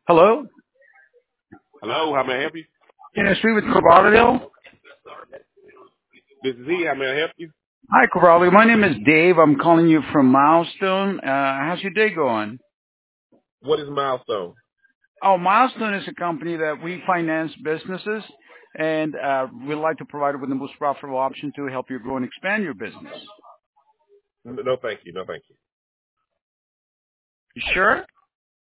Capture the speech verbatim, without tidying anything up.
Hello? Hello, how may I help you? Can I speak with Carvalho? This is he. How may I help you? Hi, Carvalho. My name is Dave. I'm calling you from Milestone. Uh, how's your day going? What is Milestone? Oh, Milestone is a company that we finance businesses, and uh, we'd like to provide it with the most profitable option to help you grow and expand your business. No, thank you. No, thank you. You sure?